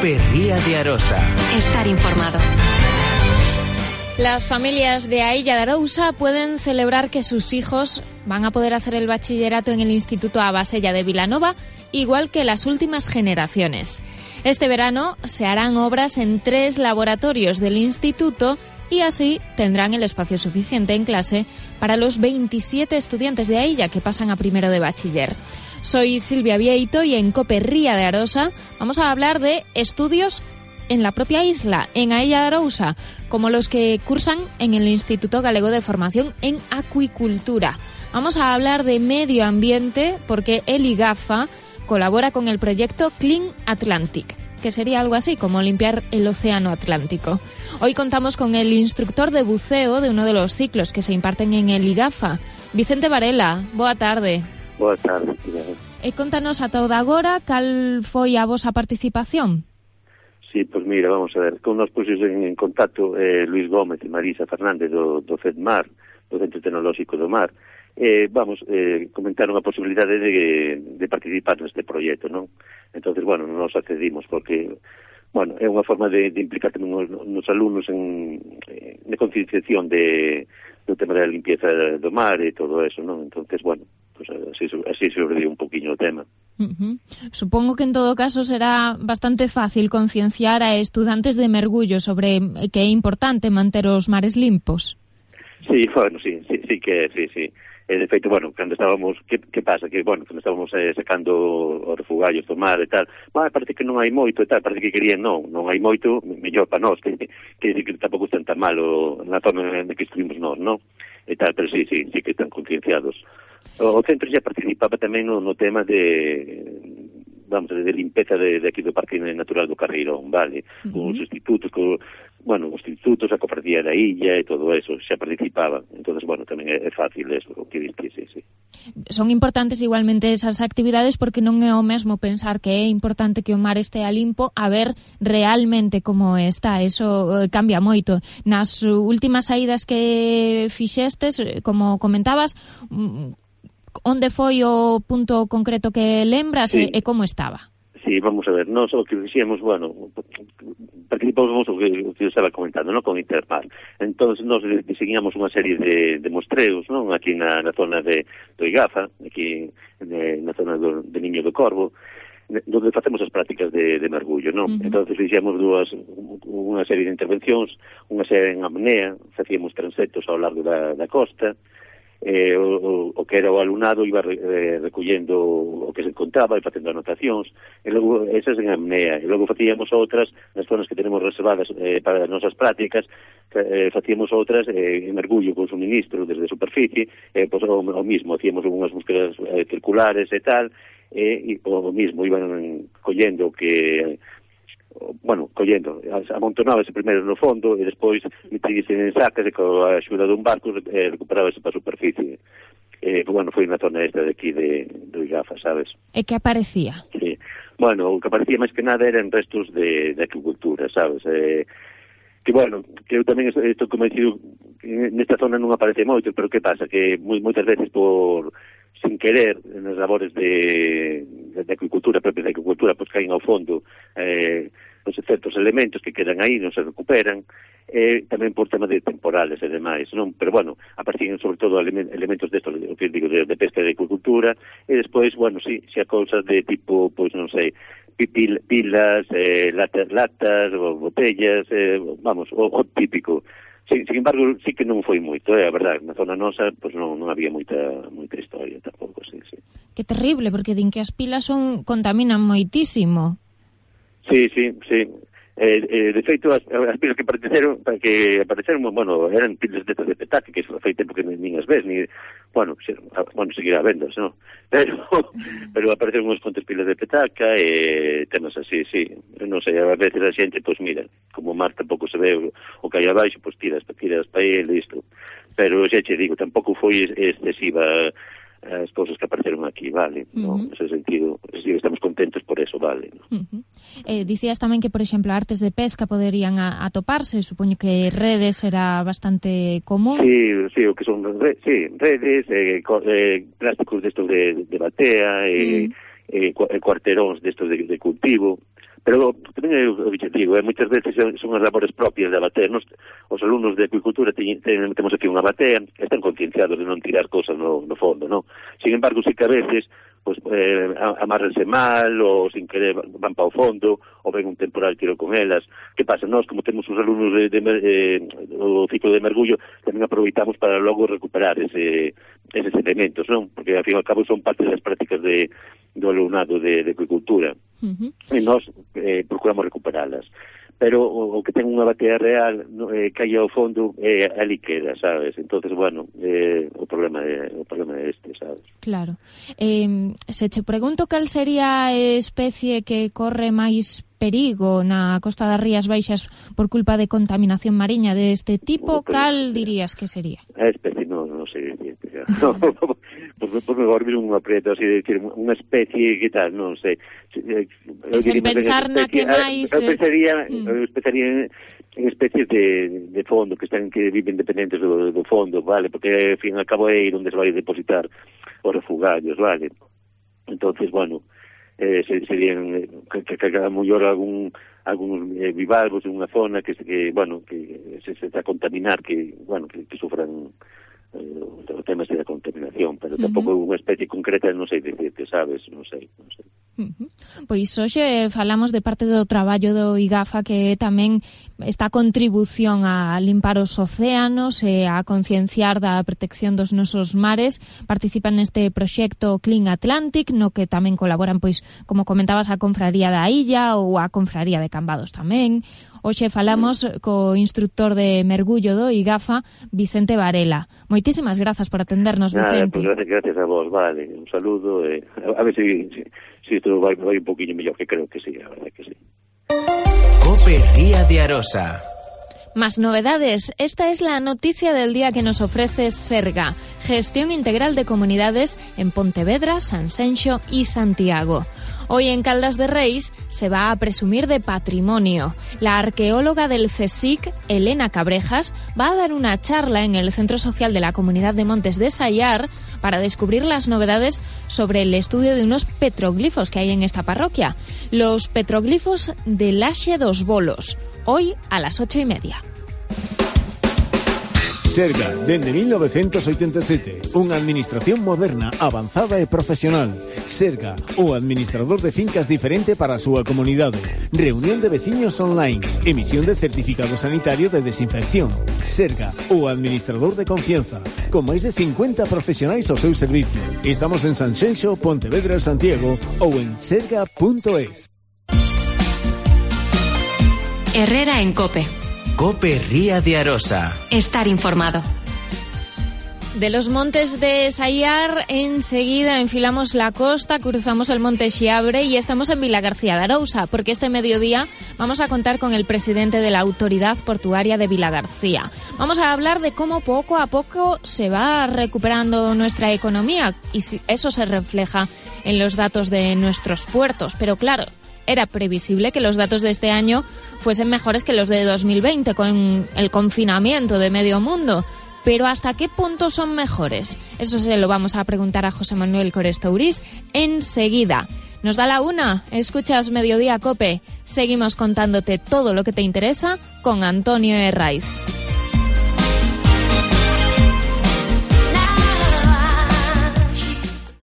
Cope Ría de Arosa. Estar informado. Las familias de a Illa de Arousa pueden celebrar que sus hijos van a poder hacer el bachillerato en el Instituto Abasella de Vilanova, igual que las últimas generaciones. Este verano se harán obras en 3 laboratorios del instituto y así tendrán el espacio suficiente en clase para los 27 estudiantes de Ailla que pasan a primero de bachiller. Soy Silvia Vieito y en Cope Ría de Arosa vamos a hablar de estudios en la propia isla, en Ailla de Arousa, como los que cursan en el Instituto Galego de Formación en Acuicultura. Vamos a hablar de medio ambiente porque el IGAFA colabora con el proyecto Clean Atlantic, que sería algo así como limpiar el océano Atlántico. Hoy contamos con el instructor de buceo de uno de los ciclos que se imparten en el IGAFA, Vicente Varela. Boa tarde. Boa tarde. Contanos a toda agora cal foi a vosa participación. Sí, pues mira, vamos a ver, con nos puxos en contacto Luis Gómez e Marisa Fernández do CEDMAR, do Centro Tecnolóxico do Mar. Comentaron a posibilidade de participar neste proxecto, non? Entonces, bueno, nos accedimos porque, bueno, é unha forma de implicar tamén nos alumnos na concienciación do tema da limpieza do mar e todo eso, non? Entonces, bueno, pues así sobrevive un poquinho o tema. Supongo que en todo caso será bastante fácil concienciar a estudantes de mergullo sobre que é importante manter os mares limpos. Sí, bueno, sí. De feito, bueno, cando estábamos, que pasa? Que, bueno, cando estábamos sacando os refugallos do mar e tal, parece que non hai moito e tal, parece que querían, non hai moito, mellor para nós, que tampouco están tan malo na zona en que estuvimos nós, non? E tal, pero sí que están concienciados. O centro xa participaba tamén no tema de limpeza de aquí do Parque Natural do Carreirón, vale? Con os institutos, os institutos, a cofradía da illa e todo eso, xa participaban. Entonces, bueno, tamén é fácil eso, o que diste, sí. Son importantes igualmente esas actividades porque non é o mesmo pensar que é importante que o mar estea limpo a ver realmente como está. Eso cambia moito. Nas últimas saídas que fixestes, como comentabas, onde foi o punto concreto que lembras e como estaba? Sí, vamos a ver, nós o que dixíamos, bueno, participamos o que estaba comentando, non, con Intermar. Entón, nós diseñamos unha serie de mostreos, non, aquí na zona do IGAFA, aquí na zona de Niño do Corvo, donde facemos as prácticas de mergullo, non? Entón, fixemos unha serie de intervencións, unha serie en apnea, facíamos transectos ao largo da costa, o que era o alumnado iba recollendo o que se encontraba e facendo anotacións, e logo esas en apnea, e logo facíamos outras nas zonas que tenemos reservadas para as nosas prácticas, facíamos outras en mergullo con suministro desde a superficie, pois o mismo, hacíamos unhas búsquedas circulares e tal, e o mismo iban collendo que amontonábase primeiro no fondo e despois metíase en sacas e coa axuda dun barco recuperábase para a superficie. Foi na zona esta de aquí do IGAFA, sabes? E que aparecía? Sí. Bueno, o que aparecía máis que nada eran restos de agricultura, sabes? Que eu tamén estou convencido que nesta zona non aparece moito, pero que pasa? Que moitas veces sin querer, nas labores de agricultura, propias de agricultura, pois caen ao fondo os certos elementos que quedan aí, non se recuperan, tamén por tema de temporales e demais, non? Pero, aparecen sobre todo elementos destos, que digo, de pesca e de agricultura, e despois, xa cousas de tipo, pois non sei, pilas, latas, botellas, o típico. Sin embargo, sí que non foi moito, a verdade, na zona nosa pois non había moita historia tampouco, sí. Que terrible, porque din que as pilas contaminan moitísimo. Sí. De feito, as pilas que apareceron, eran pilas de petaque, que fai tempo que nin as ves, seguirá vendas, non? Pero apareceron unhas contas pilas de petaca e temas así, sí. Non sei, a veces a xente, pois mira, como o mar tampouco se ve o que hai abaixo, pois tiras para ele, isto. Pero xa che digo, tampouco foi excesiva as cousas que apareceron aquí, vale? No, nese sentido, estamos contentos por eso, vale? No? Dicías tamén que, por exemplo, artes de pesca poderían atoparse, supoño que redes era bastante común. Sí, o que son redes, plásticos destos de batea, cuarteróns destos de cultivo, Pero tamén o que digo, moitas veces son as labores propias de abater. Os alumnos de acuicultura temos aquí unha batea, están concienciados de non tirar cosas no fondo, non? Sin embargo, sí que a veces pues amárrense mal ou sin querer van para o fondo ou ven un temporal tiro con elas. Que pasa? Nós, como temos os alumnos do ciclo de mergullo, tamén aproveitamos para logo recuperar eses elementos, non? Porque ao fin e ao cabo son parte das prácticas do alumnado de acuicultura. E nós procuramos recuperalas. Pero o que ten unha batea real cae ao fondo ali queda, sabes? Entonces, bueno, o problema é este, sabes? Claro. Se che pregunto cal sería a especie que corre máis perigo na costa das Rías Baixas por culpa de contaminación mariña deste tipo, cal dirías que sería? A especie non sei decirte. Pues mejor vir un aprieto así de decir unha especie que tal, non sei. Sen pensar na que máis... Pensaría en especies de fondo que viven dependentes do fondo, vale? Porque, ao fin e ao cabo, é onde se vai depositar os refugallos, vale? Entonces, bueno, serían que a mellor algún bivalvos en unha zona que se está a contaminar, que sufran o tema da contaminación, pero tampouco unha especie concreta non sei decirte, sabes? Non sei. Pois hoxe falamos de parte do traballo do IGAFA, que tamén esta contribución a limpar os océanos e a concienciar da protección dos nosos mares. Participan neste proxecto Clean Atlantic, no que tamén colaboran, pois, como comentabas, a Confraría da Illa ou a Confraría de Cambados tamén. Hoxe falamos co instructor de mergullo do IGAFA, Vicente Varela. Moitísimas grazas por atendernos, Vicente. Pues gracias a vos, vale. Un saludo. A ver si isto vai un poquinho mellor, que creo que sí, a verdade que sí. COPE Ría de Arosa. Más novedades. Esta es la noticia del día que nos ofrece Serga, Gestión Integral de Comunidades en Pontevedra, Sanxenxo y Santiago. Hoy en Caldas de Reis se va a presumir de patrimonio. La arqueóloga del CSIC, Elena Cabrejas, va a dar una charla en el Centro Social de la Comunidad de Montes de Sayar para descubrir las novedades sobre el estudio de unos petroglifos que hay en esta parroquia. Los petroglifos de Laxe dos Bolos. Hoy a las 8:30. Serga, dende 1987, unha administración moderna, avanzada e profesional. Serga, o administrador de fincas diferente para a súa comunidade. Reunión de veciños online. Emisión de certificado sanitario de desinfección. Serga, o administrador de confianza. Con máis de 50 profesionais ao seu servicio. Estamos en Sanxenxo, Pontevedra e Santiago ou en serga.es. Herrera en COPE. COPE Ría de Arosa. Estar informado. De los montes de Sayar, enseguida enfilamos la costa, cruzamos el monte Xiabre y estamos en Vilagarcía de Arousa, porque este mediodía vamos a contar con el presidente de la Autoridad Portuaria de Vilagarcía. Vamos a hablar de cómo poco a poco se va recuperando nuestra economía y si eso se refleja en los datos de nuestros puertos. Pero claro, era previsible que los datos de este año fuesen mejores que los de 2020 con el confinamiento de medio mundo. Pero ¿hasta qué punto son mejores? Eso se lo vamos a preguntar a José Manuel Corestourís enseguida. Nos da la una, escuchas Mediodía COPE. Seguimos contándote todo lo que te interesa con Antonio Herraiz.